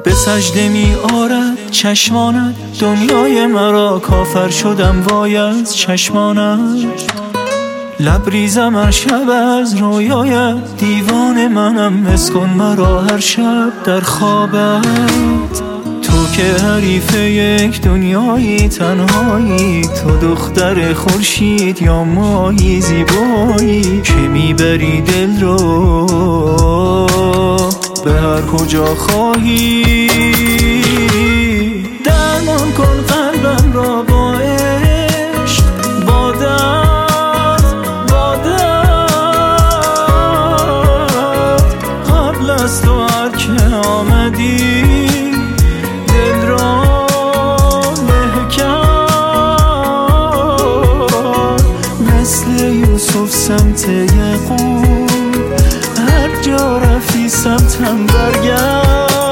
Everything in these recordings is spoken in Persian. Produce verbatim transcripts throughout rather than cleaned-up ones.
به سجده می آرد چشمانت، دنیای مرا کافر شدم وای از چشمانت. لبریزم هر شب از رویایت، دیوان منم اسکن مرا هر شب در خوابت. تو که حریف یک دنیایی تنهایی، تو دختر خورشید یا ماهی زیبایی که میبری دل رو به هر کجا خواهی. درمان کن قلبم را با عشق، با درد، با درد. قبل از تو هر که آمدی دل را محکم، مثل یوسف سمت یعقوب، هر جا رفتی سمتم برگرد.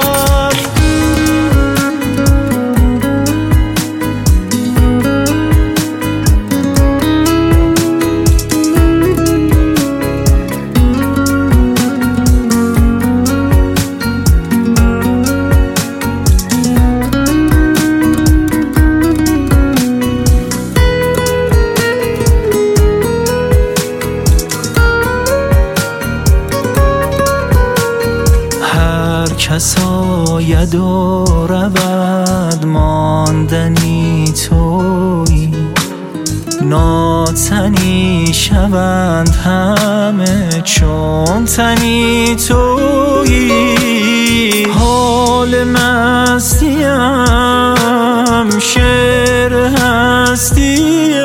کس آید و رود ماندنی تویی، ناتنی شوند همه چون تنی تویی. حال مستیم شعر هستیم،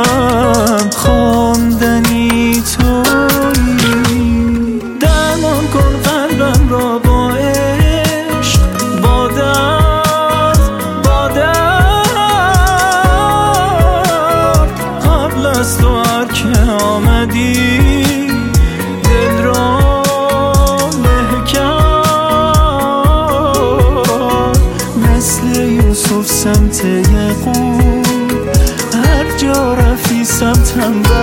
خواندنی تویی. درمان کن قلبم را با تو هر که آمدی دل را محکم، مثل یوسف سمت یعقوب، هر جا رفتی سمتم.